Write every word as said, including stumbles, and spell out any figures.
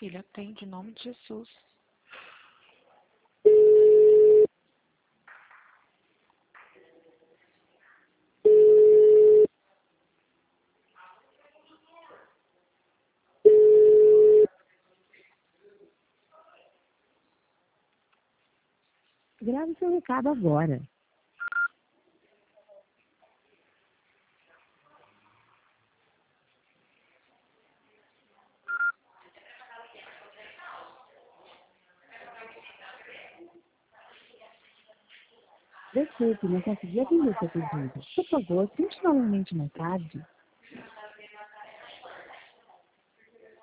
filha, atende em nome de Jesus. Grave seu recado agora. Desculpe, não consegui atender seu pedido. Por favor, tente novamente mais tarde.